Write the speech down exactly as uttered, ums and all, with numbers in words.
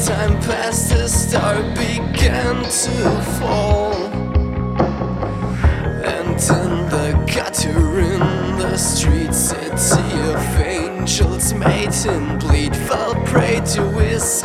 time passed, the star began to fall. And in the gutter, in the street, city of angels made him bleed, fell prey to his